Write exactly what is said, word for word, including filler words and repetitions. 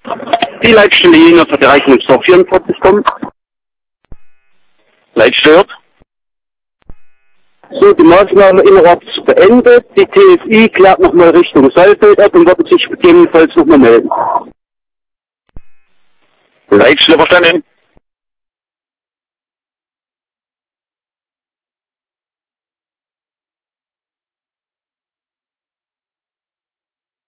Die Leitstelle Jena zur Berechnung Softwareprozess kommt. Leitstört. So, die Maßnahme innerorts beendet. Die T S I klärt nochmal Richtung Saalfeld ab und wird sich gegebenenfalls nochmal melden. Leitstelle verstanden.